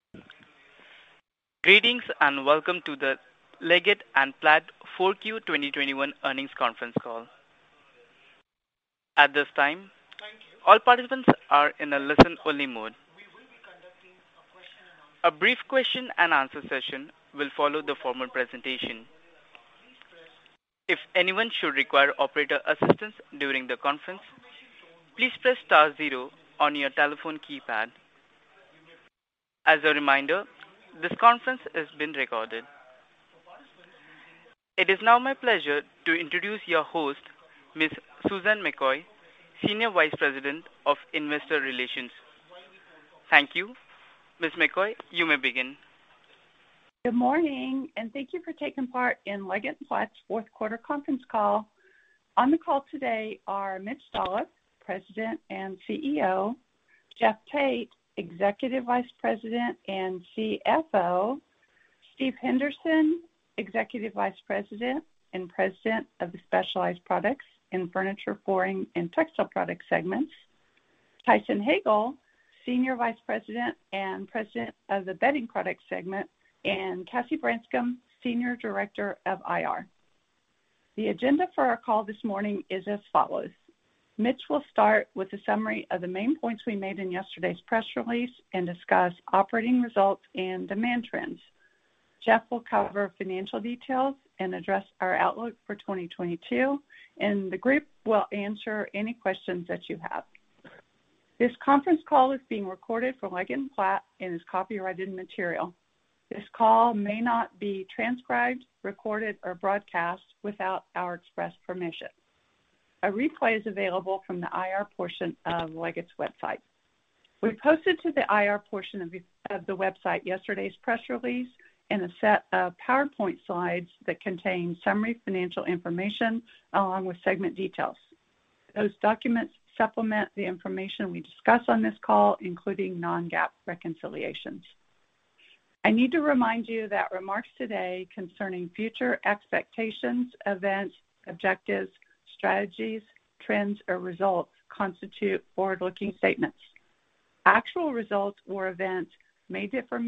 Greetings and welcome to the Leggett & Platt 4Q 2021 earnings conference call. At this time, all participants are in a listen-only mode. A brief question and answer session will follow the formal presentation. If anyone should require operator assistance during the conference, please press star zero on your telephone keypad. As a reminder, this conference is being recorded. It is now my pleasure to introduce your host, Ms. Susan McCoy, Senior Vice President of Investor Relations. Thank you. Ms. McCoy, you may begin. Good morning, and thank you for taking part in Leggett & Platt's fourth quarter conference call. On the call today are Mitch Dolloff, President and CEO, Jeff Tate, Executive Vice President and CFO, Steve Henderson, Executive Vice President and President of the Specialized Products and Furniture, Flooring, and Textile Products segments, Tyson Hagel, Senior Vice President and President of the Bedding Products segment, and Cassie Branscombe, Senior Director of IR. The agenda for our call this morning is as follows. Mitch will start with a summary of the main points we made in yesterday's press release and discuss operating results and demand trends. Jeff will cover financial details and address our outlook for 2022, and the group will answer any questions that you have. This conference call is being recorded for Leggett & Platt and is copyrighted material. This call may not be transcribed, recorded, or broadcast without our express permission. A replay is available from the IR portion of Leggett's website. We posted to the IR portion of the website yesterday's press release and a set of PowerPoint slides that contain summary financial information along with segment details. Those documents supplement the information we discuss on this call, including non-GAAP reconciliations. I need to remind you that remarks today concerning future expectations, events, objectives, strategies, trends, or results constitute forward-looking statements. Actual results or events may differ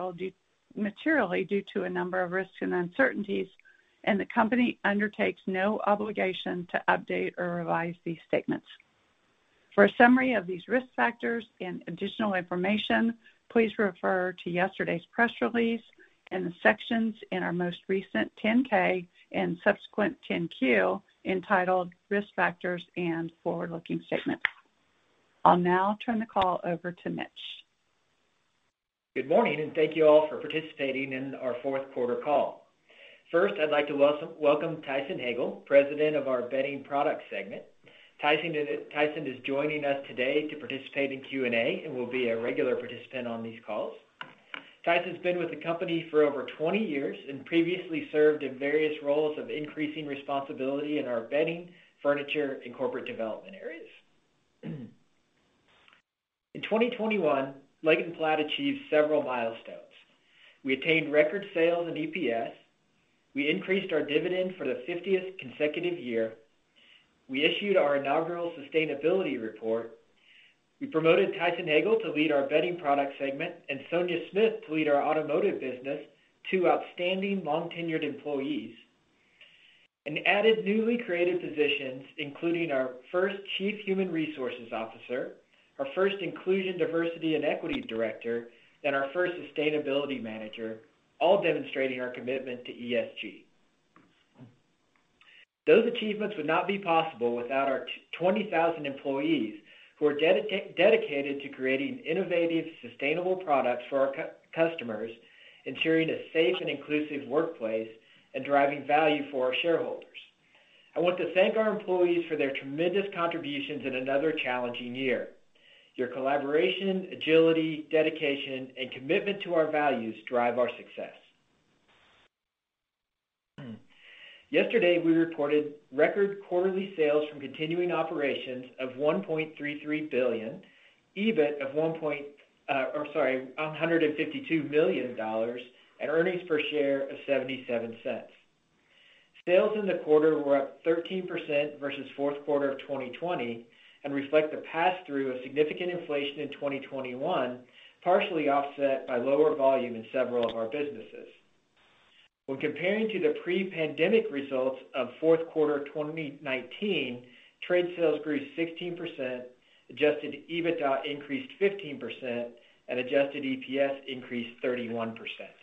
materially due to a number of risks and uncertainties, and the company undertakes no obligation to update or revise these statements. For a summary of these risk factors and additional information, please refer to yesterday's press release and the sections in our most recent 10-K and subsequent 10-Q entitled Risk Factors and Forward-Looking Statements. I'll now turn the call over to Mitch. Good morning, and thank you all for participating in our fourth quarter call. First, I'd like to welcome Tyson Hagel, President of our Bedding Products segment. Tyson is joining us today to participate in Q&A and will be a regular participant on these calls. Tyson's been with the company for over 20 years and previously served in various roles of increasing responsibility in our bedding, furniture, and corporate development areas. In 2021, Leggett & Platt achieved several milestones. We attained record sales and EPS. We increased our dividend for the 50th consecutive year. We issued our inaugural sustainability report. We promoted Tyson Hagel to lead our Bedding Products segment and Sonia Smith to lead our automotive business, two outstanding long-tenured employees, and added newly created positions, including our first Chief Human Resources Officer, our first Inclusion, Diversity, and Equity Director, and our first Sustainability Manager, all demonstrating our commitment to ESG. Those achievements would not be possible without our 20,000 employees who are dedicated to creating innovative, sustainable products for our customers, ensuring a safe and inclusive workplace, and driving value for our shareholders. I want to thank our employees for their tremendous contributions in another challenging year. Your collaboration, agility, dedication, and commitment to our values drive our success. Yesterday, we reported record quarterly sales from continuing operations of $1.33 billion, EBIT of $152 million, and earnings per share of 77 cents. Sales in the quarter were up 13% versus fourth quarter of 2020 and reflect the pass-through of significant inflation in 2021, partially offset by lower volume in several of our businesses. When comparing to the pre-pandemic results of fourth quarter 2019, trade sales grew 16%, adjusted EBITDA increased 15%, and adjusted EPS increased 31%.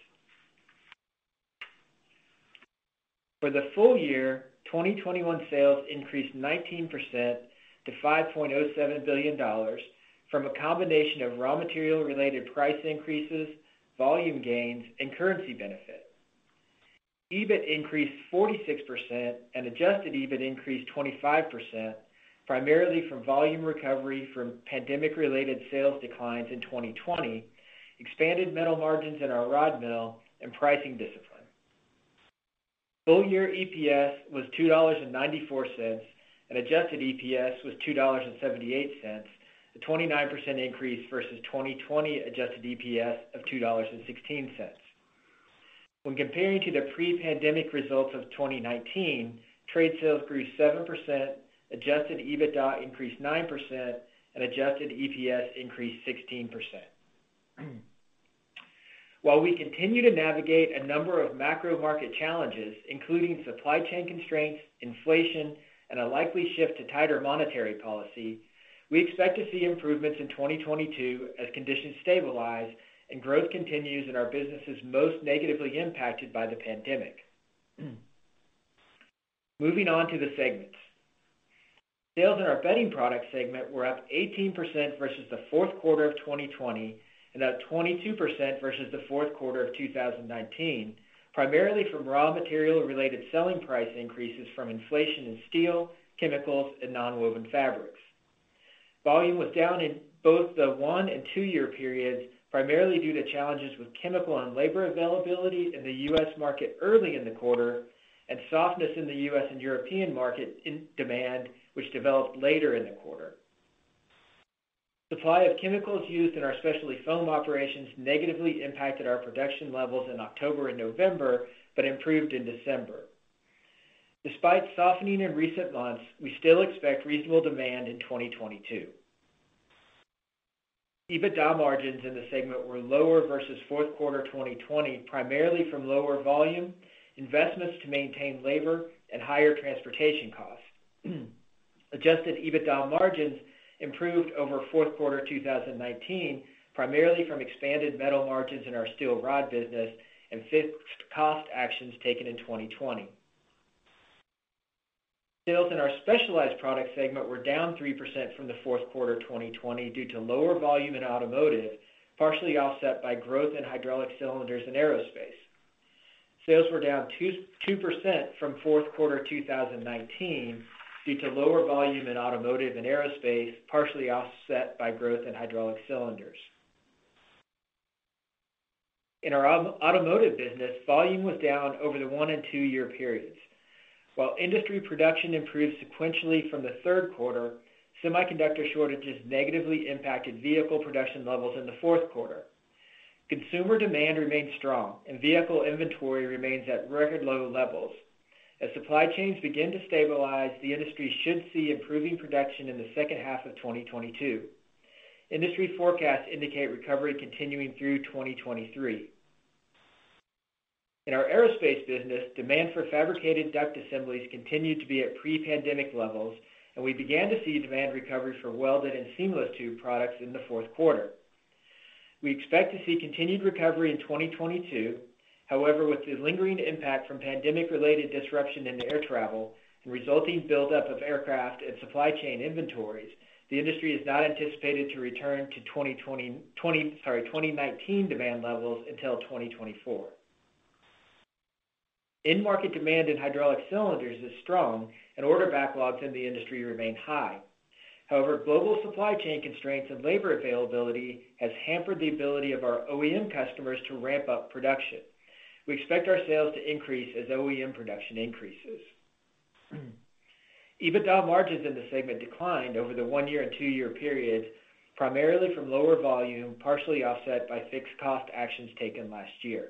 For the full year, 2021 sales increased 19% to $5.07 billion from a combination of raw material related price increases, volume gains, and currency benefit. EBIT increased 46% and adjusted EBIT increased 25%, primarily from volume recovery from pandemic-related sales declines in 2020, expanded metal margins in our rod mill, and pricing discipline. Full-year EPS was $2.94, and adjusted EPS was $2.78, a 29% increase versus 2020 adjusted EPS of $2.16. When comparing to the pre-pandemic results of 2019, trade sales grew 7%, adjusted EBITDA increased 9%, and adjusted EPS increased 16%. While we continue to navigate a number of macro market challenges, including supply chain constraints, inflation, and a likely shift to tighter monetary policy, we expect to see improvements in 2022 as conditions stabilize and growth continues in our businesses most negatively impacted by the pandemic. Moving on to the segments. Sales in our bedding product segment were up 18% versus the fourth quarter of 2020 and up 22% versus the fourth quarter of 2019, primarily from raw material related selling price increases from inflation in steel, chemicals, and nonwoven fabrics. Volume was down in both the 1 and 2 year periods, primarily due to challenges with chemical and labor availability in the U.S. market early in the quarter and softness in the U.S. and European market in demand, which developed later in the quarter. Supply of chemicals used in our specialty foam operations negatively impacted our production levels in October and November, but improved in December. Despite softening in recent months, we still expect reasonable demand in 2022. EBITDA margins in the segment were lower versus fourth quarter 2020, primarily from lower volume, investments to maintain labor, and higher transportation costs. Adjusted EBITDA margins improved over fourth quarter 2019, primarily from expanded metal margins in our steel rod business and fixed cost actions taken in 2020. Sales in our specialized product segment were down 3% from the fourth quarter 2020 due to lower volume in automotive, partially offset by growth in hydraulic cylinders and aerospace. Sales were down 2% from fourth quarter 2019 due to lower volume in automotive and aerospace, partially offset by growth in hydraulic cylinders. In our automotive business, volume was down over the 1 and 2 year periods. While industry production improved sequentially from the third quarter, semiconductor shortages negatively impacted vehicle production levels in the fourth quarter. Consumer demand remains strong and vehicle inventory remains at record low levels. As supply chains begin to stabilize, the industry should see improving production in the second half of 2022. Industry forecasts indicate recovery continuing through 2023. In our aerospace business, demand for fabricated duct assemblies continued to be at pre-pandemic levels, and we began to see demand recovery for welded and seamless tube products in the fourth quarter. We expect to see continued recovery in 2022. However, with the lingering impact from pandemic-related disruption in air travel and resulting buildup of aircraft and supply chain inventories, the industry is not anticipated to return to 2019 demand levels until 2024. In-market demand in hydraulic cylinders is strong, and order backlogs in the industry remain high. However, global supply chain constraints and labor availability has hampered the ability of our OEM customers to ramp up production. We expect our sales to increase as OEM production increases. EBITDA margins in the segment declined over the 1 year and 2 year periods, primarily from lower volume, partially offset by fixed cost actions taken last year.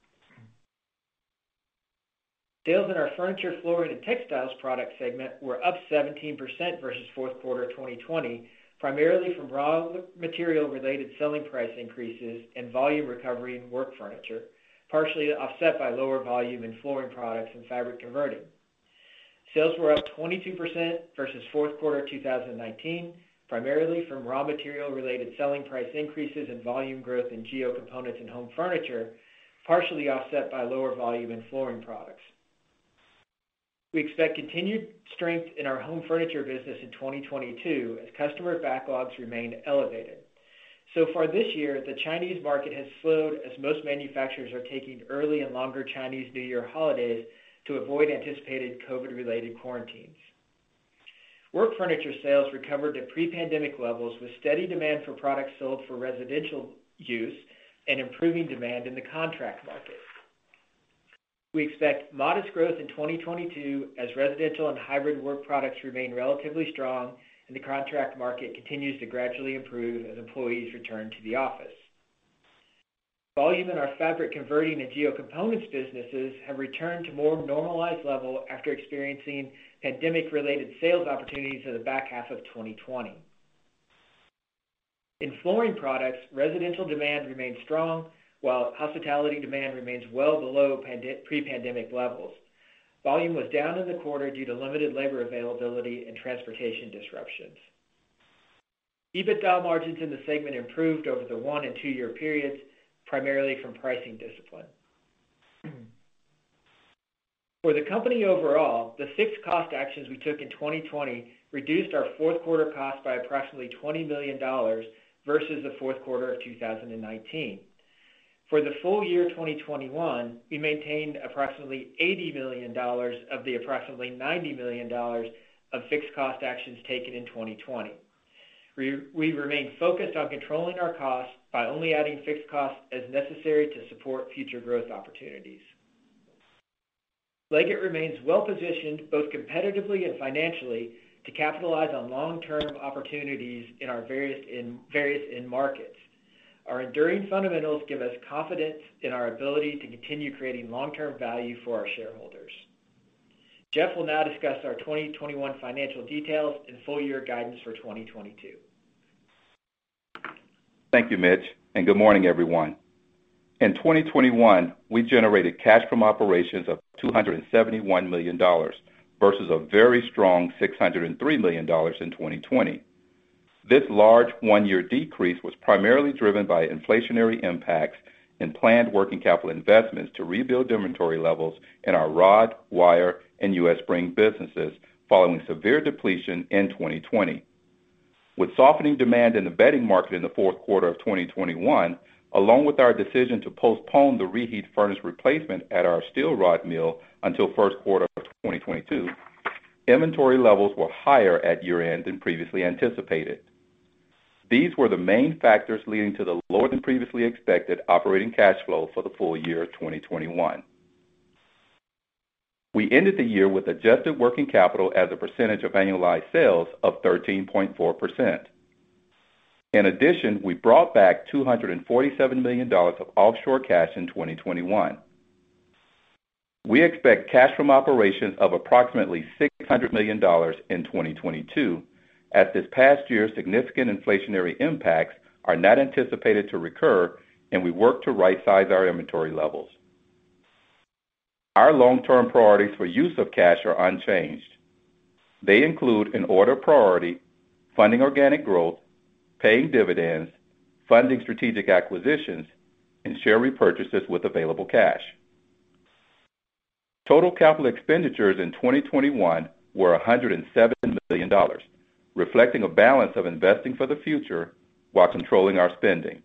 Sales in our furniture, flooring, and textiles product segment were up 17% versus fourth quarter 2020, primarily from raw material-related selling price increases and volume recovery in work furniture, partially offset by lower volume in flooring products and fabric converting. Sales were up 22% versus fourth quarter 2019, primarily from raw material-related selling price increases and volume growth in Geo Components and home furniture, partially offset by lower volume in flooring products. We expect continued strength in our home furniture business in 2022 as customer backlogs remain elevated. So far this year, the Chinese market has slowed as most manufacturers are taking early and longer Chinese New Year holidays to avoid anticipated COVID-related quarantines. Work furniture sales recovered to pre-pandemic levels with steady demand for products sold for residential use and improving demand in the contract market. We expect modest growth in 2022 as residential and hybrid work products remain relatively strong and the contract market continues to gradually improve as employees return to the office. Volume in our fabric converting and Geo Components businesses have returned to more normalized level after experiencing pandemic-related sales opportunities in the back half of 2020. In flooring products, residential demand remains strong, while hospitality demand remains well below pre-pandemic levels. Volume was down in the quarter due to limited labor availability and transportation disruptions. EBITDA margins in the segment improved over the 1 and 2 year periods, primarily from pricing discipline. For the company overall, the fixed cost actions we took in 2020 reduced our fourth quarter cost by approximately $20 million versus the fourth quarter of 2019. For the full year 2021, we maintained approximately $80 million of the approximately $90 million of fixed cost actions taken in 2020. We remain focused on controlling our costs by only adding fixed costs as necessary to support future growth opportunities. Leggett remains well-positioned both competitively and financially to capitalize on long-term opportunities in our various end markets. Our enduring fundamentals give us confidence in our ability to continue creating long-term value for our shareholders. Jeff will now discuss our 2021 financial details and full-year guidance for 2022. Thank you, Mitch, and good morning, everyone. In 2021, we generated cash from operations of $271 million versus a very strong $603 million in 2020. This large one-year decrease was primarily driven by inflationary impacts and planned working capital investments to rebuild inventory levels in our rod, wire, and U.S. Spring businesses following severe depletion in 2020. With softening demand in the bedding market in the fourth quarter of 2021, along with our decision to postpone the reheat furnace replacement at our steel rod mill until first quarter of 2022, inventory levels were higher at year-end than previously anticipated. These were the main factors leading to the lower than previously expected operating cash flow for the full year 2021. We ended the year with adjusted working capital as a percentage of annualized sales of 13.4%. In addition, we brought back $247 million of offshore cash in 2021. We expect cash from operations of approximately $600 million in 2022, as this past year's significant inflationary impacts are not anticipated to recur, and we work to right-size our inventory levels. Our long-term priorities for use of cash are unchanged. They include, in order of priority, funding organic growth, paying dividends, funding strategic acquisitions, and share repurchases with available cash. Total capital expenditures in 2021 were $107 million, reflecting a balance of investing for the future while controlling our spending.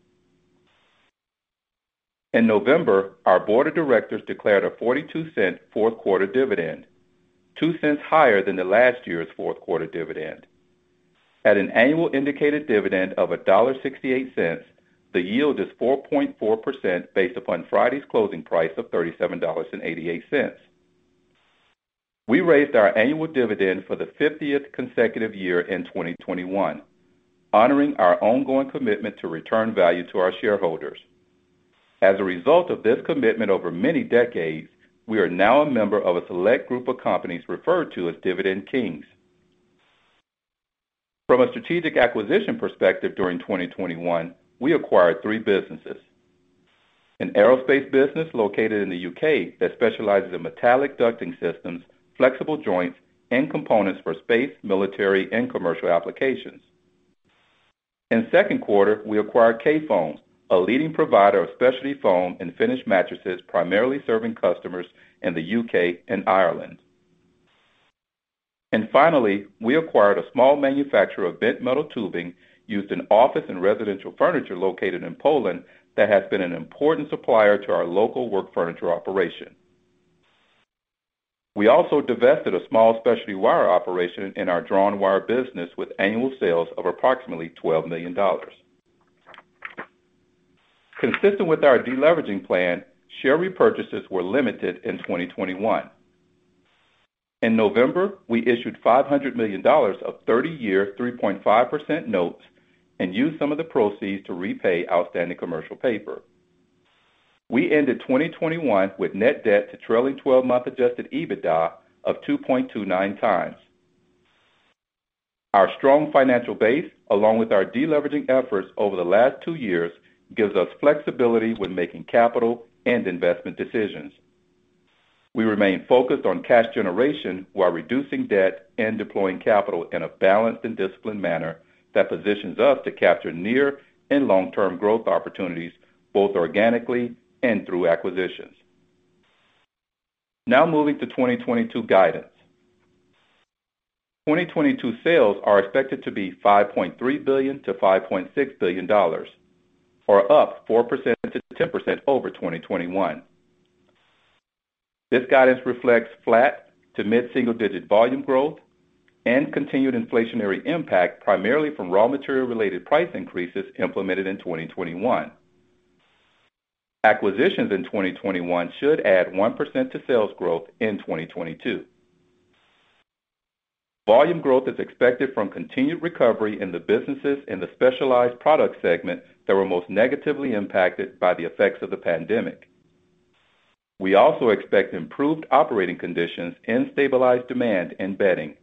In November, our board of directors declared a 42-cent fourth quarter dividend, 2 cents higher than the last year's fourth quarter dividend. At an annual indicated dividend of $1.68, the yield is 4.4% based upon Friday's closing price of $37.88. We raised our annual dividend for the 50th consecutive year in 2021, honoring our ongoing commitment to return value to our shareholders. As a result of this commitment over many decades, we are now a member of a select group of companies referred to as Dividend Kings. From a strategic acquisition perspective during 2021, we acquired 3 businesses. An aerospace business located in the UK that specializes in metallic ducting systems, flexible joints, and components for space, military, and commercial applications. In second quarter, we acquired Kayfoam, a leading provider of specialty foam and finished mattresses primarily serving customers in the UK and Ireland. And finally, we acquired a small manufacturer of bent metal tubing used in office and residential furniture located in Poland that has been an important supplier to our local work furniture operation. We also divested a small specialty wire operation in our drawn wire business with annual sales of approximately $12 million. Consistent with our deleveraging plan, share repurchases were limited in 2021. In November, we issued $500 million of 30-year 3.5% notes and used some of the proceeds to repay outstanding commercial paper. We ended 2021 with net debt to trailing 12-month adjusted EBITDA of 2.29 times. Our strong financial base, along with our deleveraging efforts over the last 2 years, gives us flexibility when making capital and investment decisions. We remain focused on cash generation while reducing debt and deploying capital in a balanced and disciplined manner that positions us to capture near and long-term growth opportunities both organically and through acquisitions. Now moving to 2022 guidance. 2022 sales are expected to be $5.3 billion to $5.6 billion, or up 4% to 10% over 2021. This guidance reflects flat to mid-single-digit volume growth and continued inflationary impact primarily from raw material-related price increases implemented in 2021. Acquisitions in 2021 should add 1% to sales growth in 2022. Volume growth is expected from continued recovery in the businesses in the specialized product segment that were most negatively impacted by the effects of the pandemic. We also expect improved operating conditions and stabilized demand in bedding.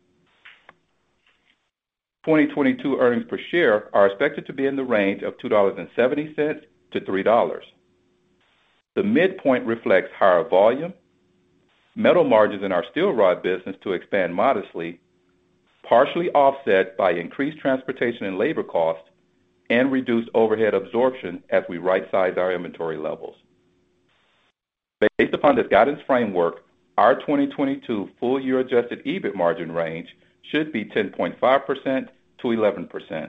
2022 earnings per share are expected to be in the range of $2.70 to $3. The midpoint reflects higher volume, metal margins in our steel rod business to expand modestly, partially offset by increased transportation and labor costs, and reduced overhead absorption as we right-size our inventory levels. Based upon this guidance framework, our 2022 full-year adjusted EBIT margin range should be 10.5% to 11%.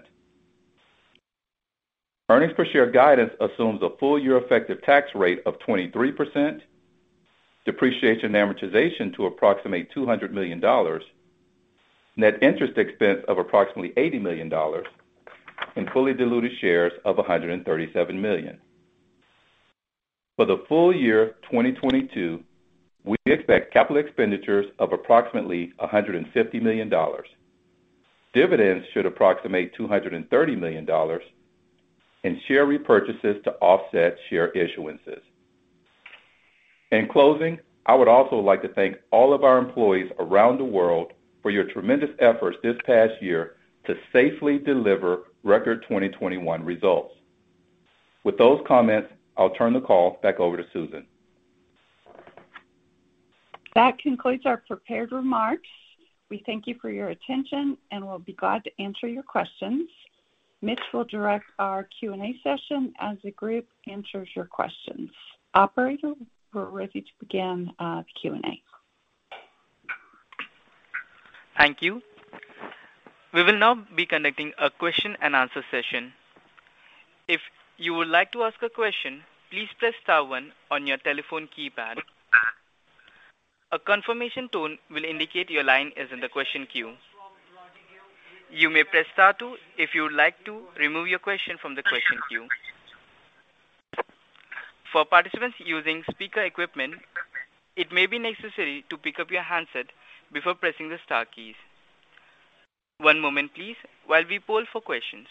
Earnings per share guidance assumes a full-year effective tax rate of 23%, depreciation and amortization to approximate $200 million, net interest expense of approximately $80 million, and fully diluted shares of 137 million. For the full year 2022, we expect capital expenditures of approximately $150 million. Dividends should approximate $230 million, and share repurchases to offset share issuances. In closing, I would also like to thank all of our employees around the world for your tremendous efforts this past year to safely deliver record 2021 results. With those comments, I'll turn the call back over to Susan. That concludes our prepared remarks. We thank you for your attention and we'll be glad to answer your questions. Mitch will direct our Q&A session as the group answers your questions. Operator, we're ready to begin the Q&A. Thank you. We will now be conducting a question and answer session. If you would like to ask a question, please press star 1 on your telephone keypad. A confirmation tone will indicate your line is in the question queue. You may press star 2 if you would like to remove your question from the question queue. For participants using speaker equipment, it may be necessary to pick up your handset before pressing the star keys. One moment please while we poll for questions.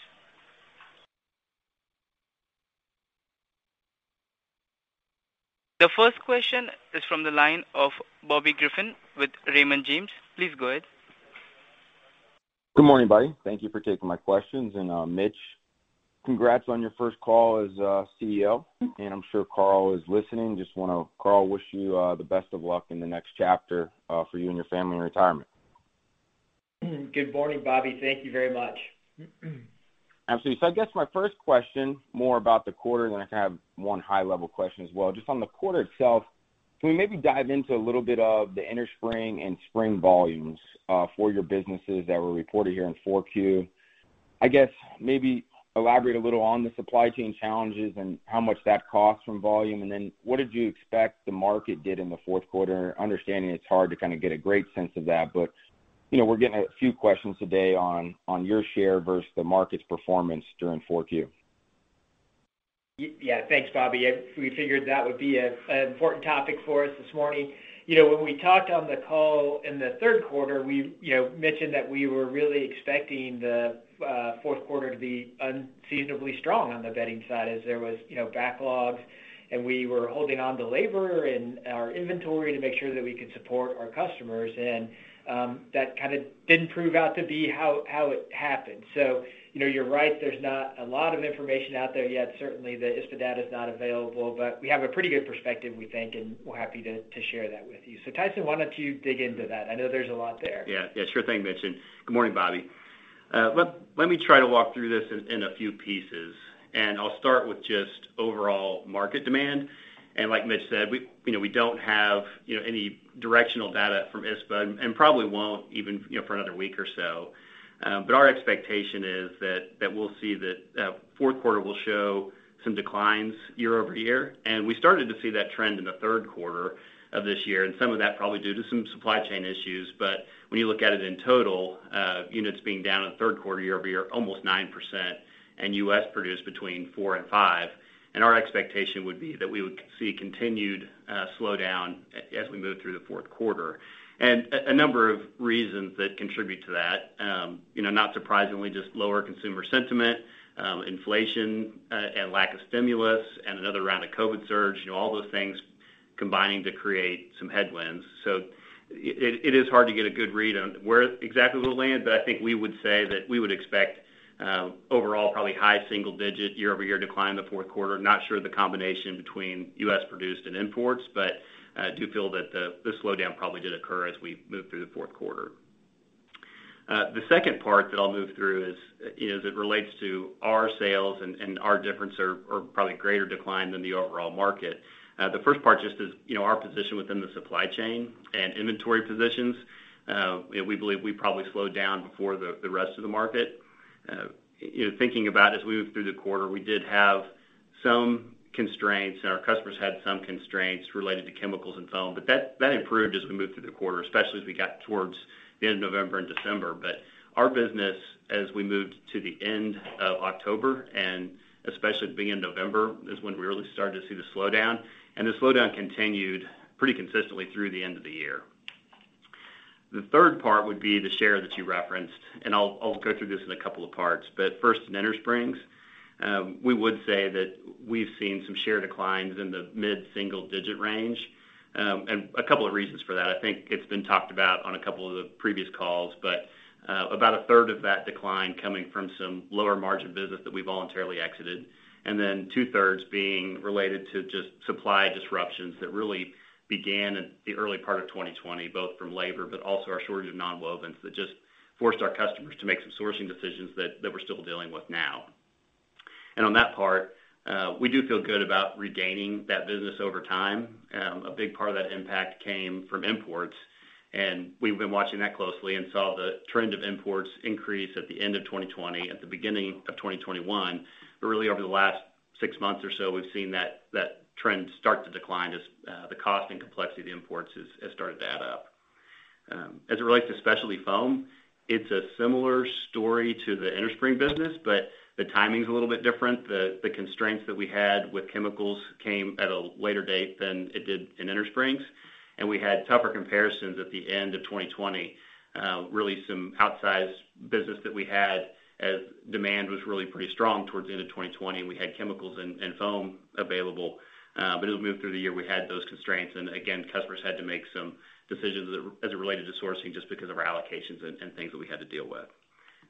The first question is from the line of Bobby Griffin with Raymond James. Please go ahead. Good morning, buddy. Thank you for taking my questions. And Mitch, congrats on your first call as CEO. And I'm sure Carl is listening. Just want to, Carl, wish you the best of luck in the next chapter for you and your family in retirement. Good morning, Bobby. Thank you very much. Absolutely. So I guess my first question, more about the quarter, then I can have one high-level question as well. Just on the quarter itself, can we maybe dive into a little bit of the innerspring and spring volumes for your businesses that were reported here in 4Q? I guess maybe elaborate a little on the supply chain challenges and how much that costs from volume, and then what did you expect the market did in the fourth quarter? Understanding it's hard to kind of get a great sense of that, but we're getting a few questions today on your share versus the market's performance during 4Q. Yeah, thanks, Bobby. We figured that would be an important topic for us this morning. When we talked on the call in the third quarter, we mentioned that we were really expecting the fourth quarter to be unseasonably strong on the bedding side, as there was backlogs, and we were holding on to labor and our inventory to make sure that we could support our customers, and that kind of didn't prove out to be how it happened. So you're right, there's not a lot of information out there yet. Certainly the ISPA data is not available, but we have a pretty good perspective, we think, and we're happy to share that with you. So Tyson, why don't you dig into that? I know there's a lot there. Yeah, sure thing, Mitch. And good morning, Bobby. Let me try to walk through this in a few pieces, and I'll start with just overall market demand. And like Mitch said, we don't have any directional data from ISPA, and probably won't even for another week or so. But our expectation is that we'll see that fourth quarter will show some declines year over year, and we started to see that trend in the third quarter of this year, and some of that probably due to some supply chain issues. But when you look at it in total, units being down in the third quarter year over year, almost 9%, and U.S. produced between 4 and 5. And our expectation would be that we would see continued slowdown as we move through the fourth quarter. And a number of reasons that contribute to that, not surprisingly, just lower consumer sentiment, inflation, and lack of stimulus, and another round of COVID surge, all those things combining to create some headwinds. So it is hard to get a good read on where exactly we'll land, but I think we would say that we would expect overall probably high single-digit year-over-year decline in the fourth quarter. Not sure the combination between U.S. produced and imports, but I do feel that the slowdown probably did occur as we move through the fourth quarter. The second part that I'll move through is as it relates to our sales and our difference or probably greater decline than the overall market. The first part just is our position within the supply chain and inventory positions. We believe we probably slowed down before the rest of the market. Thinking about as we moved through the quarter, we did have some constraints, and our customers had some constraints related to chemicals and foam, but that improved as we moved through the quarter, especially as we got towards the end of November and December. But our business, as we moved to the end of October and especially at the beginning of November, is when we really started to see the slowdown, and the slowdown continued pretty consistently through the end of the year. The third part would be the share that you referenced, and I'll go through this in a couple of parts. But first, in innersprings, we would say that we've seen some share declines in the mid-single-digit range, and a couple of reasons for that. I think it's been talked about on a couple of the previous calls, but about a third of that decline coming from some lower margin business that we voluntarily exited, and then 2/3 being related to just supply disruptions that really began in the early part of 2020, both from labor, but also our shortage of nonwovens that just forced our customers to make some sourcing decisions that we're still dealing with now. And on that part, we do feel good about regaining that business over time. A big part of that impact came from imports, and we've been watching that closely and saw the trend of imports increase at the end of 2020, at the beginning of 2021. But really over the last 6 months or so, we've seen that trend start to decline as the cost and complexity of the imports has started to add up. As it relates to specialty foam, it's a similar story to the innerspring business, but the timing's a little bit different. The constraints that we had with chemicals came at a later date than it did in innersprings, and we had tougher comparisons at the end of 2020. Really some outsized business that we had as demand was really pretty strong towards the end of 2020. We had chemicals and foam available. But as we moved through the year, we had those constraints. And again, customers had to make some decisions as it related to sourcing just because of our allocations and things that we had to deal with.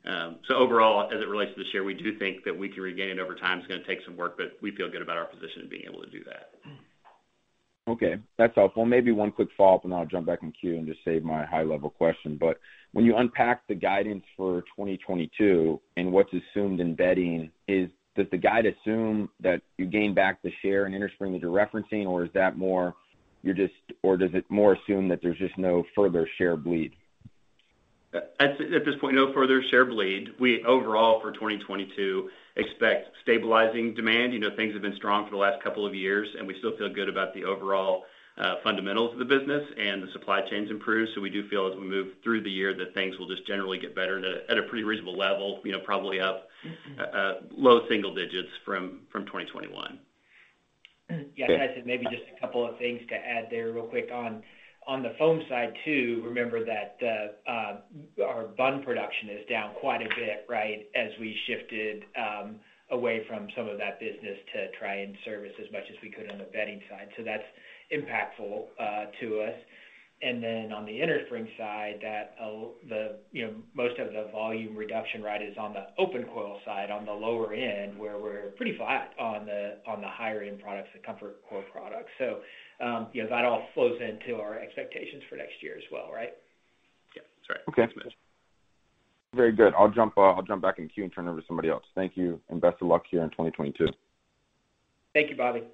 So overall, as it relates to the share, we do think that we can regain it over time. It's going to take some work, but we feel good about our position in being able to do that. Okay, that's helpful. Maybe one quick follow-up, and then I'll jump back in queue and just save my high-level question. But when you unpack the guidance for 2022 and what's assumed in bedding, does the guide assume that you gain back the share in innerspring that you're referencing, or is that more or does it more assume that there's just no further share bleed? At this point, no further share bleed. We overall for 2022 expect stabilizing demand. Things have been strong for the last couple of years, and we still feel good about the overall fundamentals of the business and the supply chains improve. So we do feel as we move through the year that things will just generally get better at a pretty reasonable level. Probably up low single digits from 2021. Yeah, Tyson, maybe just a couple of things to add there real quick on the foam side too. Remember that our bun production is down quite a bit, right, as we shifted away from some of that business to try and service as much as we could on the bedding side. So that's impactful to us. And then on the innerspring side, that most of the volume reduction, right, is on the open coil side, on the lower end, where we're pretty flat on the higher end products, the ComfortCore products. So that all flows into our expectations for next year as well, right? Yeah, that's right. Okay. Thanks, Mitch. Very good. I'll jump back in queue and turn it over to somebody else. Thank you, and best of luck here in 2022. Thank you, Bobby.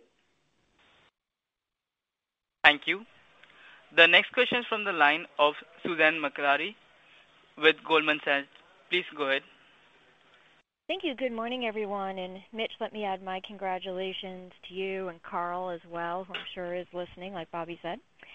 Thank you. The next question is from the line of Susan Maklari with Goldman Sachs. Please go ahead. Thank you. Good morning, everyone. And Mitch, let me add my congratulations to you and Carl as well, who I'm sure is listening, like Bobby said.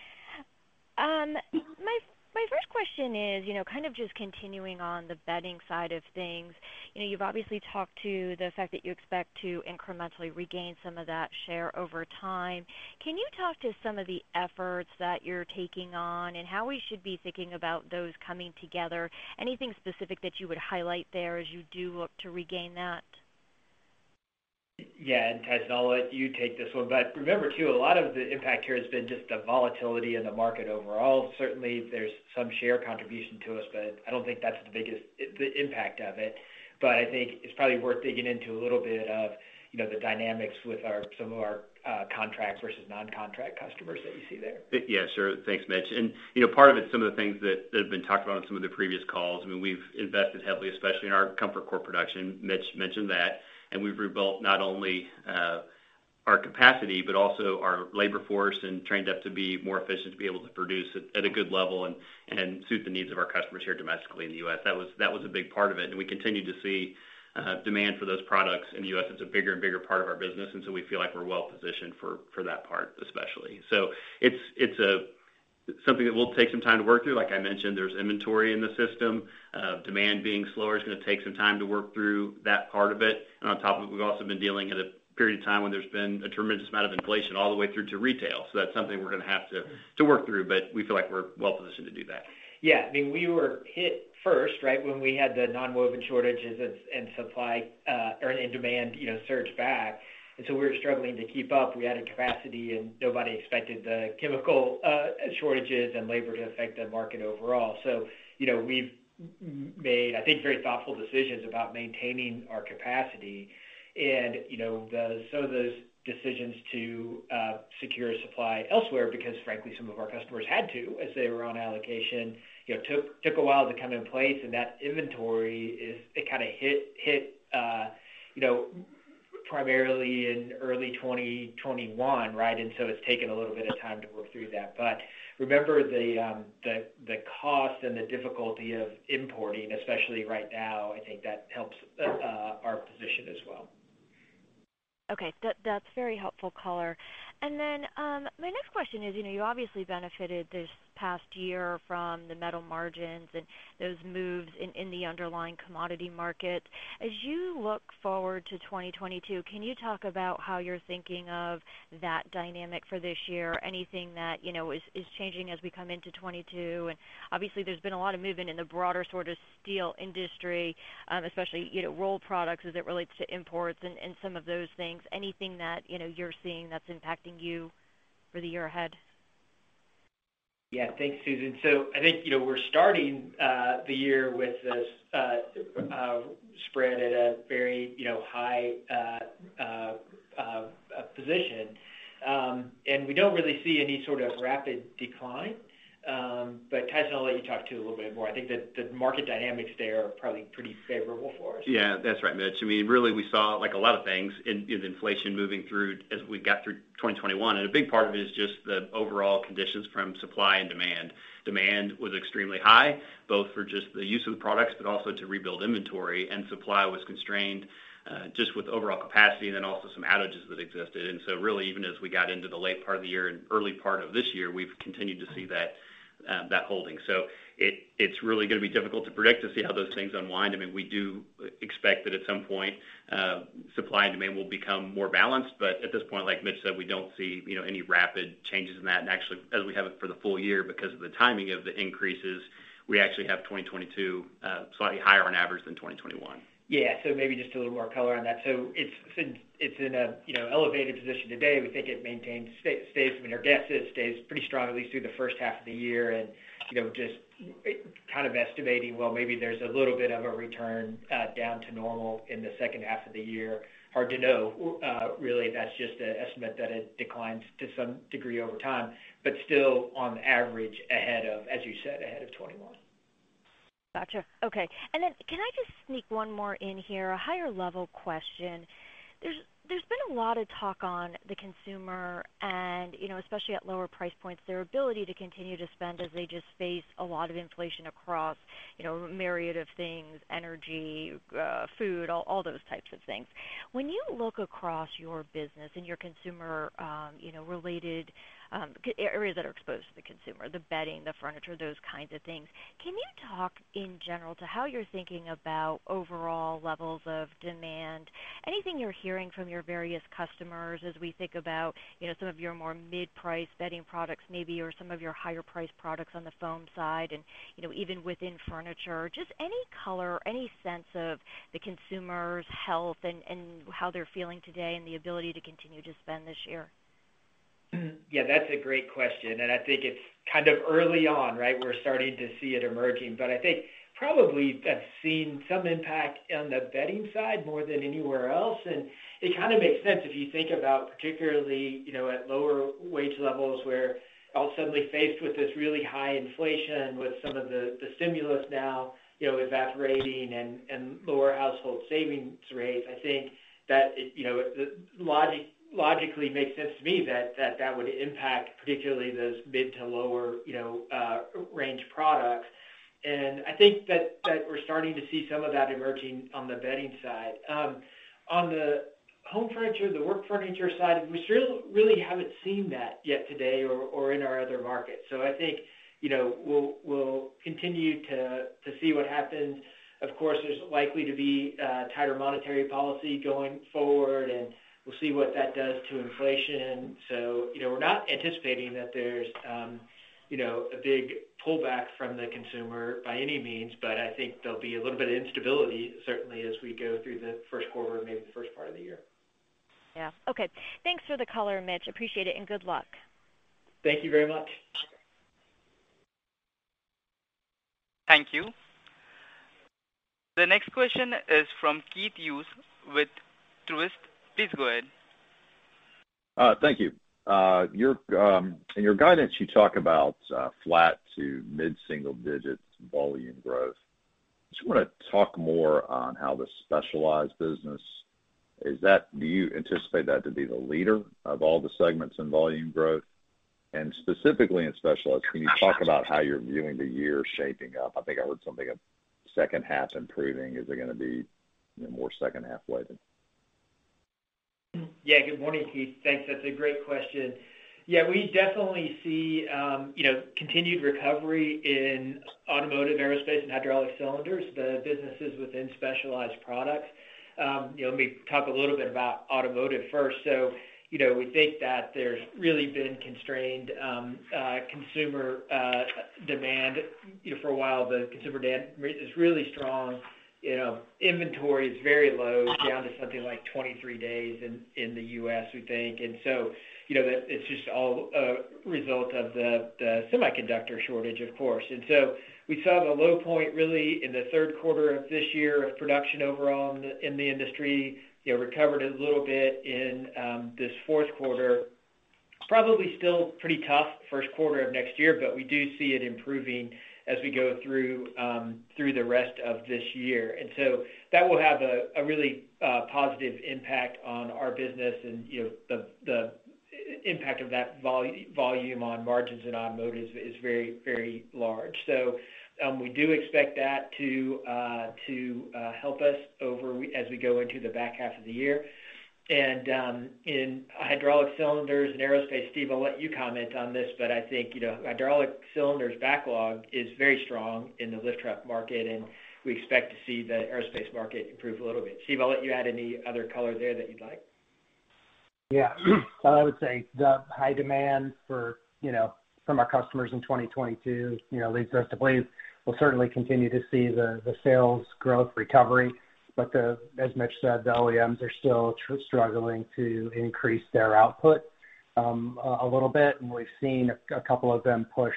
My first question is, kind of just continuing on the bedding side of things. You've obviously talked to the fact that you expect to incrementally regain some of that share over time. Can you talk to some of the efforts that you're taking on and how we should be thinking about those coming together? Anything specific that you would highlight there as you do look to regain that? Yeah, and Tyson, I'll let you take this one. But remember, too, a lot of the impact here has been just the volatility in the market overall. Certainly, there's some share contribution to us, but I don't think that's the impact of it. But I think it's probably worth digging into a little bit of, the dynamics with some of our contract versus non-contract customers that you see there. Yeah, sure. Thanks, Mitch. And, part of it's some of the things that have been talked about on some of the previous calls. I mean, we've invested heavily, especially in our ComfortCore production. Mitch mentioned that. And we've rebuilt not only our capacity, but also our labor force and trained up to be more efficient to be able to produce at a good level and suit the needs of our customers here domestically in the U.S. That was a big part of it. And we continue to see demand for those products in the U.S. It's a bigger and bigger part of our business. And so we feel like we're well positioned for that part especially. So it's something that will take some time to work through. Like I mentioned, there's inventory in the system. Demand being slower is going to take some time to work through that part of it. And on top of it, we've also been dealing at a period of time when there's been a tremendous amount of inflation all the way through to retail. So that's something we're going to have to work through, but we feel like we're well positioned to do that. Yeah, I mean, we were hit first, right, when we had the non-woven shortages and supply and demand, surge back. And so we were struggling to keep up. We added capacity, and nobody expected the chemical shortages and labor to affect the market overall. So, we've made, I think, very thoughtful decisions about maintaining our capacity. And, some of those decisions to secure supply elsewhere, because, frankly, some of our customers had to as they were on allocation, took a while to come in place. And that inventory it kind of hit primarily in early 2021, right? And so it's taken a little bit of time to work through that. But remember the cost and the difficulty of importing, especially right now. I think that helps our position as well. Okay, that's very helpful color. And then my next question is, you obviously benefited this past year from the metal margins and those moves in the underlying commodity market. As you look forward to 2022, can you talk about how you're thinking of that dynamic for this year? Anything that, is changing as we come into 22? And obviously there's been a lot of movement in the broader sort of steel industry, especially, rolled products as it relates to imports and some of those things. Anything that, you're seeing that's impacting you for the year ahead? Yeah, thanks, Susan. So I think, we're starting the year with this spread at a very, high position. And we don't really see any sort of rapid decline. But Tyson, I'll let you talk to a little bit more. I think that the market dynamics there are probably pretty favorable for us. Yeah, that's right, Mitch. I mean, really, we saw like a lot of things in inflation moving through as we got through 2021, and a big part of it is just the overall conditions from supply and demand. Demand was extremely high, both for just the use of the products, but also to rebuild inventory, and supply was constrained. Just with overall capacity and then also some outages that existed. And so really, even as we got into the late part of the year and early part of this year, we've continued to see that holding. So it's really going to be difficult to predict to see how those things unwind. I mean, we do expect that at some point supply and demand will become more balanced, but at this point, like Mitch said, we don't see any rapid changes in that. And actually, as we have it for the full year, because of the timing of the increases, we actually have 2022 slightly higher on average than 2021. Yeah, so maybe just a little more color on that. So it's in a elevated position today. We think it maintains stays. I mean, our guess is stays pretty strong at least through the first half of the year, and just kind of estimating, well, maybe there's a little bit of a return down to normal in the second half of the year. Hard to know. Really, that's just an estimate that it declines to some degree over time, but still on average ahead of, as you said, ahead of 21. Gotcha. Okay. And then can I just sneak one more in here, a higher level question? There's been a lot of talk on the consumer and, especially at lower price points, their ability to continue to spend as they just face a lot of inflation across, a myriad of things, energy, food, all those types of things. When you look across your business and your consumer, related areas that are exposed to the consumer, the bedding, the furniture, those kinds of things. Can you talk in general to how you're thinking about overall levels of demand? Anything you're hearing from your various customers as we think about, some of your more mid-price bedding products maybe, or some of your higher price products on the foam side, and, even within furniture, just any color, any sense of the consumer's health and how they're feeling today and the ability to continue to spend this year? Yeah, that's a great question, and I think it's kind of early on, right? We're starting to see it emerging, but I think probably I've seen some impact on the bedding side more than anywhere else, and it kind of makes sense if you think about particularly, at lower wage levels where all suddenly faced with this really high inflation with some of the stimulus now, evaporating and lower household savings rates. I think that logically makes sense to me that would impact particularly those mid to lower range products, and I think that we're starting to see some of that emerging on the bedding side. On the home furniture, the work furniture side, we still really haven't seen that yet today or in our other markets. So I think we'll continue to see what happens. Of course, there's likely to be tighter monetary policy going forward, and we'll see what that does to inflation. So, we're not anticipating that there's, a big pullback from the consumer by any means, but I think there'll be a little bit of instability, certainly, as we go through the first quarter, maybe the first part of the year. Yeah. Okay. Thanks for the color, Mitch. Appreciate it, and good luck. Thank you very much. Thank you. The next question is from Keith Hughes with Truist. Please go ahead. Thank you. In your guidance, you talk about flat to mid-single digits volume growth. Just want to talk more on how the specialized business is. Do you anticipate that to be the leader of all the segments in volume growth? And specifically in specialized, can you talk about how you're viewing the year shaping up? I think I heard something of second half improving. Is it going to be more second half weighted? Yeah, good morning, Keith. Thanks. That's a great question. Yeah, we definitely see, continued recovery in automotive, aerospace, and hydraulic cylinders, the businesses within specialized products. Let me talk a little bit about automotive first. So, we think that there's really been constrained consumer demand. For a while, the consumer demand is really strong. Inventory is very low, down to something like 23 days in the U.S., we think. And so, that it's just all a result of the semiconductor shortage, of course. And so we saw the low point really in the third quarter of this year of production overall in the industry, recovered a little bit in this fourth quarter. Probably still pretty tough first quarter of next year, but we do see it improving as we go through the rest of this year. And so that will have a really positive impact on our business, and the impact of that volume on margins in automotive is very, very large. So we do expect that to help us as we go into the back half of the year. And in hydraulic cylinders and aerospace, Steve, I'll let you comment on this, but I think hydraulic cylinders backlog is very strong in the lift truck market, and we expect to see the aerospace market improve a little bit. Steve, I'll let you add any other color there that you'd like. Yeah, so I would say the high demand from our customers in 2022, leads us to believe we'll certainly continue to see the sales growth recovery. But as Mitch said, the OEMs are still struggling to increase their output a little bit, and we've seen a couple of them push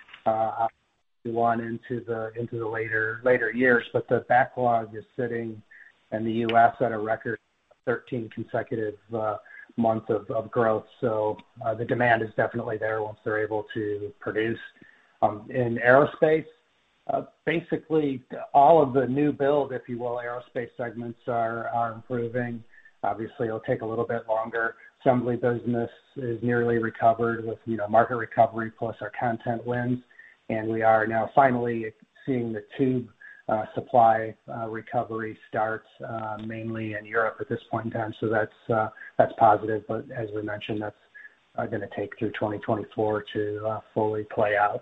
one into the later years. But the backlog is sitting in the U.S. at a record 13 consecutive months of growth. So the demand is definitely there once they're able to produce. In aerospace, basically all of the new build, if you will, aerospace segments are improving. Obviously, it'll take a little bit longer. Assembly business is nearly recovered with market recovery plus our content wins, and we are now finally seeing the tube supply recovery start mainly in Europe at this point in time. So that's positive, but as we mentioned, that's going to take through 2024 to fully play out.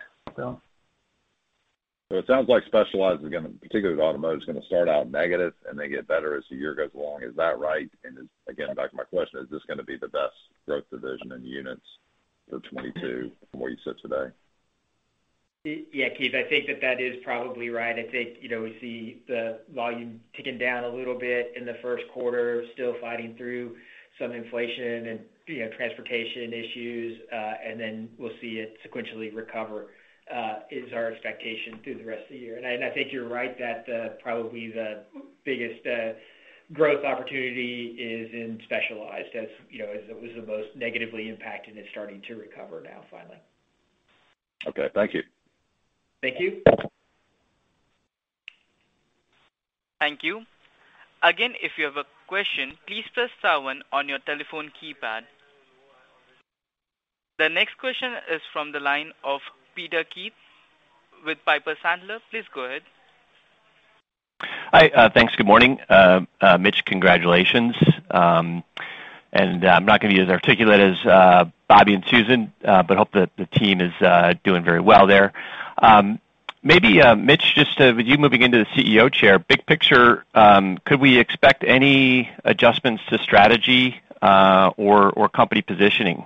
So it sounds like Specialized is particularly automotive, is going to start out negative and then get better as the year goes along. Is that right? And again, back to my question, is this going to be the best growth division in units for 22 from where you sit today? Yeah, Keith, I think that is probably right. I think, we see the volume ticking down a little bit in the first quarter, still fighting through some inflation and, transportation issues, and then we'll see it sequentially recover. Is our expectation through the rest of the year. And I think you're right that probably the biggest growth opportunity is in Specialized, as it was the most negatively impacted and it's starting to recover now finally. Okay, thank you. Thank you. Thank you. Again, if you have a question, please press star one on your telephone keypad. The next question is from the line of Peter Keith with Piper Sandler. Please go ahead. Hi, thanks. Good morning. Mitch, congratulations. And I'm not going to be as articulate as Bobby and Susan, but hope that the team is doing very well there. Maybe, Mitch, just with you moving into the CEO chair, big picture, could we expect any adjustments to strategy or company positioning?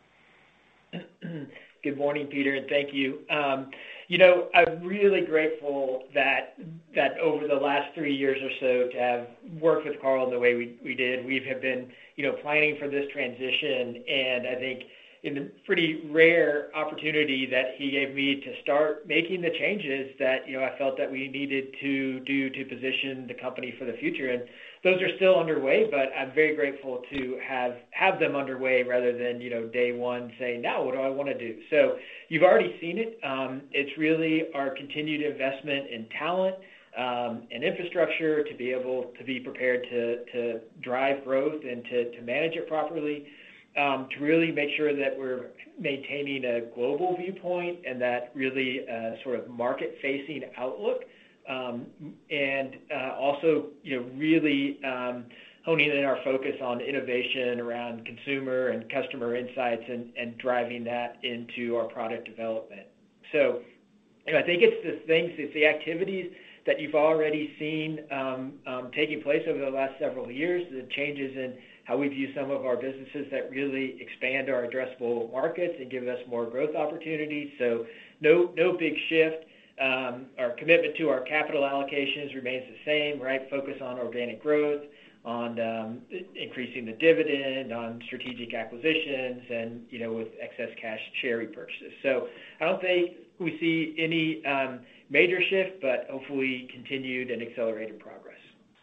Good morning, Peter, and thank you. I'm really grateful that over the last 3 years or so to have worked with Carl the way we did. We have been, planning for this transition, and I think in the pretty rare opportunity that he gave me to start making the changes that, I felt that we needed to do to position the company for the future. And those are still underway, but I'm very grateful to have them underway rather than, day one saying, now what do I want to do? So you've already seen it. It's really our continued investment in talent and infrastructure to be able to be prepared to drive growth and to manage it properly, to really make sure that we're maintaining a global viewpoint and that really sort of market-facing outlook. And also, really honing in our focus on innovation around consumer and customer insights and driving that into our product development. So, I think it's the activities that you've already seen taking place over the last several years, the changes in how we view some of our businesses that really expand our addressable markets and give us more growth opportunities. So no big shift. Our commitment to our capital allocations remains the same, right? Focus on organic growth, on increasing the dividend, on strategic acquisitions, and with excess cash share repurchases. So I don't think we see any major shift, but hopefully continued and accelerated progress.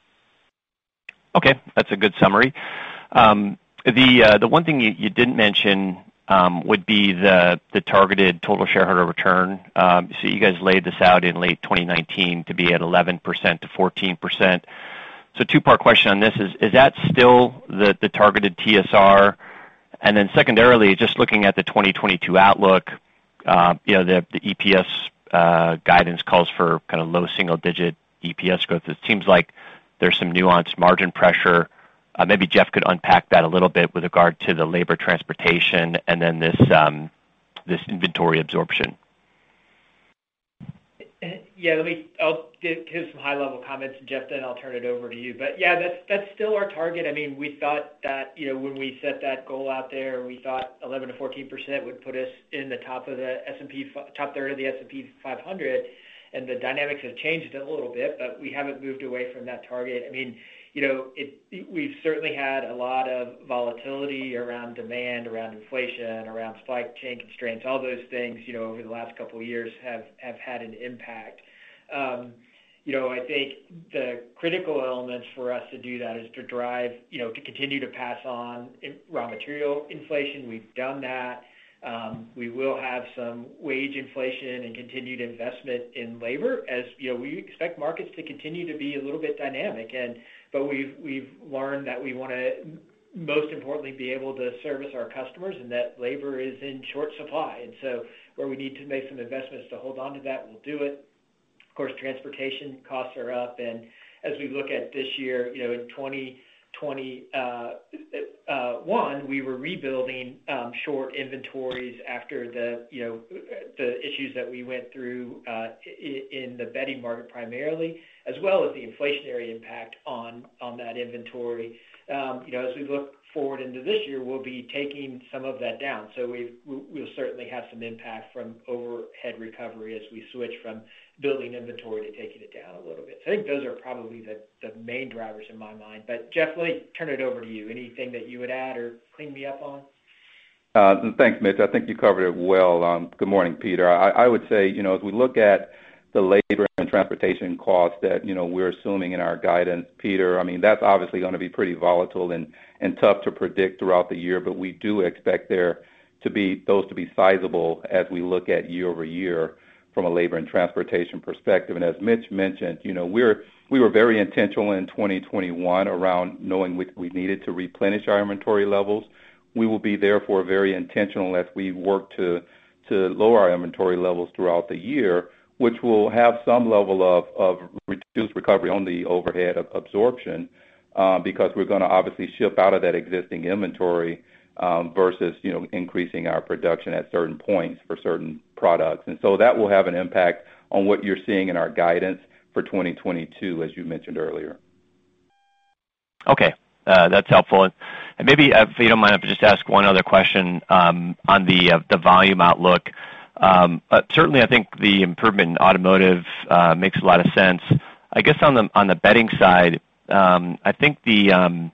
Okay, that's a good summary. The one thing you didn't mention would be the targeted total shareholder return. So you guys laid this out in late 2019 to be at 11% to 14%. So two-part question on this is that still the targeted TSR? And then secondarily, just looking at the 2022 outlook, the EPS guidance calls for kind of low single-digit EPS growth. It seems like there's some nuanced margin pressure. Maybe Jeff could unpack that a little bit with regard to the labor transportation and then this inventory absorption. Yeah, I'll give some high-level comments, and Jeff, then I'll turn it over to you. But yeah, that's still our target. I mean, we thought that when we set that goal out there, we thought 11 to 14% would put us in the top third of the S&P 500, and the dynamics have changed a little bit, but we haven't moved away from that target. I mean, we've certainly had a lot of volatility around demand, around inflation, around supply chain constraints. All those things, over the last couple of years have had an impact. I think the critical elements for us to do that is to drive, to continue to pass on raw material inflation. We've done that. We will have some wage inflation and continued investment in labor as, we expect markets to continue to be a little bit dynamic. But we've learned that we want to, most importantly, be able to service our customers, and that labor is in short supply. And so where we need to make some investments to hold on to that, we'll do it. Of course, transportation costs are up. And as we look at this year, in 2021, we were rebuilding short inventories after the issues that we went through in the bedding market primarily, as well as the inflationary impact on that inventory. As we look forward into this year, we'll be taking some of that down. So we'll certainly have some impact from overhead recovery as we switch from building inventory to taking it down a little bit. So I think those are probably the main drivers in my mind. But Jeff, let me turn it over to you. Anything that you would add or clean me up on? Thanks, Mitch. I think you covered it well. Good morning, Peter. I would say, as we look at the labor and transportation costs that, we're assuming in our guidance, Peter, I mean, that's obviously going to be pretty volatile and tough to predict throughout the year, but we do expect those to be sizable as we look at year over year from a labor and transportation perspective. And as Mitch mentioned, we were very intentional in 2021 around knowing we needed to replenish our inventory levels. We will be therefore very intentional as we work to lower our inventory levels throughout the year, which will have some level of reduced recovery on the overhead absorption because we're going to obviously ship out of that existing inventory versus, increasing our production at certain points for certain products. And so that will have an impact on what you're seeing in our guidance for 2022, as you mentioned earlier. Okay, that's helpful. And maybe, if you don't mind, if I just ask one other question on the volume outlook. Certainly, I think the improvement in automotive makes a lot of sense. I guess on the bedding side, I think the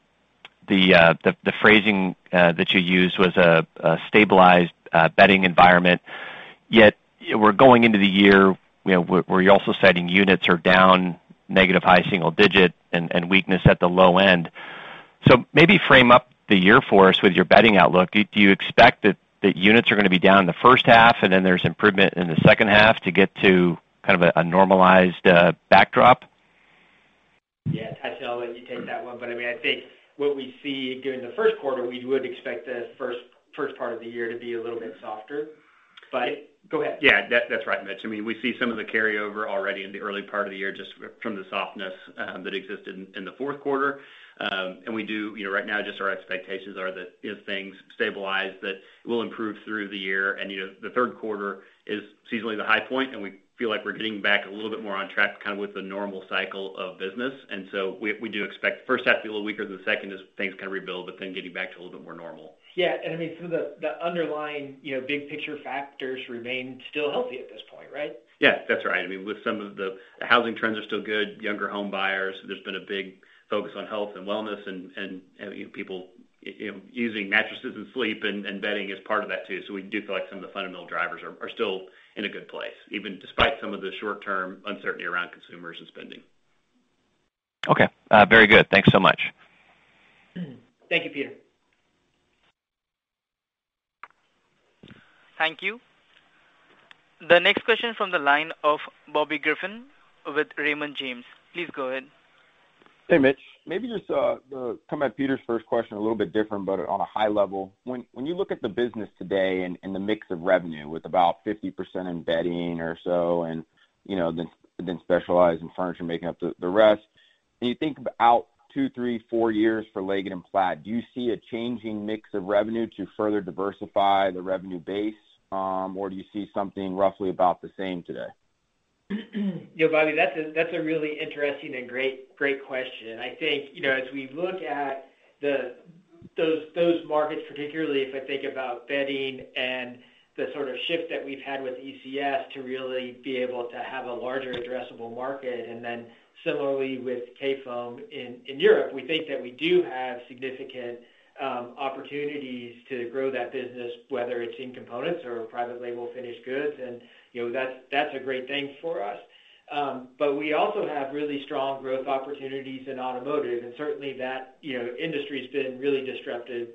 phrasing that you used was a stabilized bedding environment. Yet we're going into the year, where you're also citing units are down negative high single digit and weakness at the low end. So maybe frame up the year for us with your bedding outlook. Do you expect that units are going to be down in the first half and then there's improvement in the second half to get to kind of a normalized backdrop? Yeah, Tyson, I'll let you take that one. But I mean, I think what we see during the first quarter, we would expect the first part of the year to be a little bit softer. But go ahead. Yeah, that's right, Mitch. I mean, we see some of the carryover already in the early part of the year just from the softness that existed in the fourth quarter. And we do, right now, just our expectations are that as things stabilize, that it will improve through the year. And, the third quarter is seasonally the high point, and we feel like we're getting back a little bit more on track kind of with the normal cycle of business. And so we do expect the first half to be a little weaker than the second as things kind of rebuild, but then getting back to a little bit more normal. Yeah, and I mean, some of the underlying, big picture factors remain still healthy at this point, right? Yeah, that's right. I mean, with some of the housing trends are still good, younger home buyers, there's been a big focus on health and wellness and people using mattresses and sleep and bedding is part of that too. So we do feel like some of the fundamental drivers are still in a good place, even despite some of the short-term uncertainty around consumers and spending. Okay, very good. Thanks so much. Thank you, Peter. Thank you. The next question from the line of Bobby Griffin with Raymond James. Please go ahead. Hey, Mitch. Maybe just come at Peter's first question a little bit different, but on a high level. When you look at the business today and the mix of revenue with about 50% in bedding or so, and then specialized in furniture making up the rest, and you think about 2, 3, 4 years for Leggett & Platt, do you see a changing mix of revenue to further diversify the revenue base, or do you see something roughly about the same today? Bobby, that's a really interesting and great question. I think as we look at those markets, particularly if I think about bedding and the sort of shift that we've had with ECS to really be able to have a larger addressable market, and then similarly with Kayfoam in Europe, we think that we do have significant opportunities to grow that business, whether it's in components or private label finished goods, and that's a great thing for us. But we also have really strong growth opportunities in automotive, and certainly that industry's been really disrupted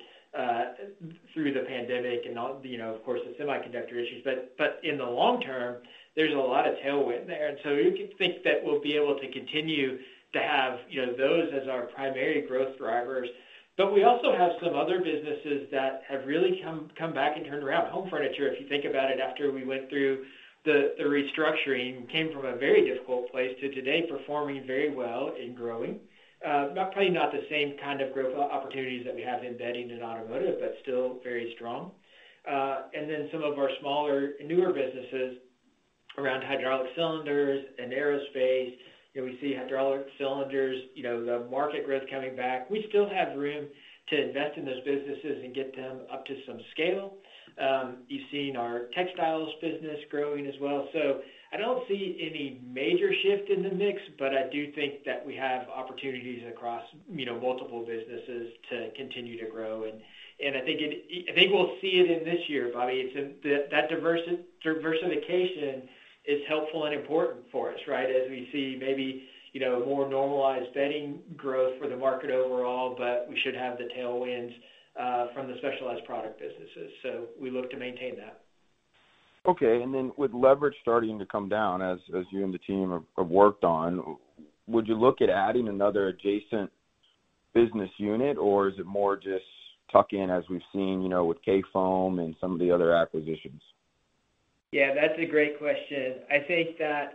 through the pandemic and of course the semiconductor issues. But in the long term, there's a lot of tailwind there, and so you can think that we'll be able to continue to have those as our primary growth drivers. But we also have some other businesses that have really come back and turned around. Home furniture, if you think about it, after we went through the restructuring, came from a very difficult place to today performing very well and growing. Probably not the same kind of growth opportunities that we have in bedding and automotive, but still very strong. And then some of our smaller, newer businesses around hydraulic cylinders and aerospace. We see hydraulic cylinders, the market growth coming back. We still have room to invest in those businesses and get them up to some scale. You've seen our textiles business growing as well. So I don't see any major shift in the mix, but I do think that we have opportunities across, multiple businesses to continue to grow. And I think we'll see it in this year, Bobby. That diversification is helpful and important for us, right? As we see maybe, more normalized bedding growth for the market overall, but we should have the tailwinds from the specialized product businesses. So we look to maintain that. Okay, and then with leverage starting to come down, as you and the team have worked on, would you look at adding another adjacent business unit, or is it more just tuck in as we've seen, with Kayfoam and some of the other acquisitions? Yeah, that's a great question. I think that,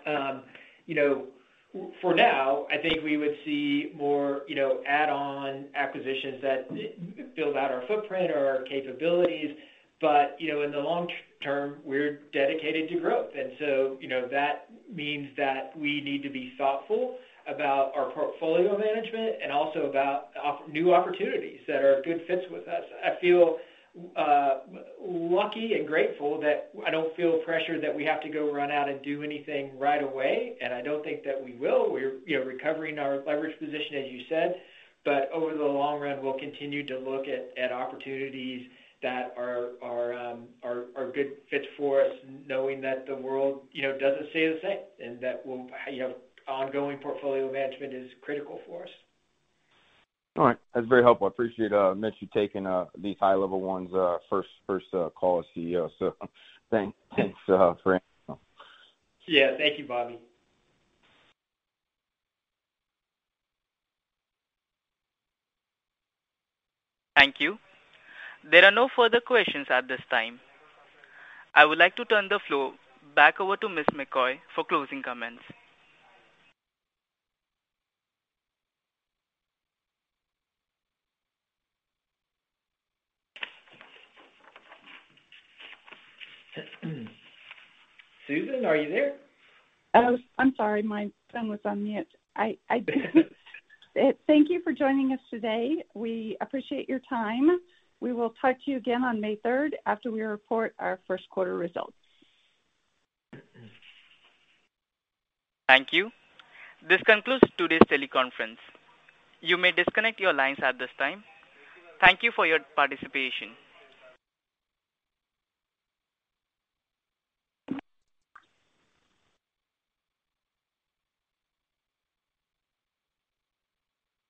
for now, I think we would see more, add-on acquisitions that build out our footprint or our capabilities. But, in the long term, we're dedicated to growth. And so, that means that we need to be thoughtful about our portfolio management and also about new opportunities that are good fits with us. I feel lucky and grateful that I don't feel pressure that we have to go run out and do anything right away, and I don't think that we will. We're recovering our leverage position, as you said, but over the long run, we'll continue to look at opportunities that are good fits for us, knowing that the world doesn't stay the same, and that we'll ongoing portfolio management is critical for us. All right, that's very helpful. I appreciate Mitch you taking these high level ones first call as CEO. So thanks for answering. Yeah, thank you, Bobby. Thank you. There are no further questions at this time. I would like to turn the floor back over to Ms. McCoy for closing comments. Susan, are you there? Oh, I'm sorry, my phone was on mute. I thank you for joining us today. We appreciate your time. We will talk to you again on May 3rd after we report our first quarter results. Thank you. This concludes today's teleconference. You may disconnect your lines at this time. Thank you for your participation.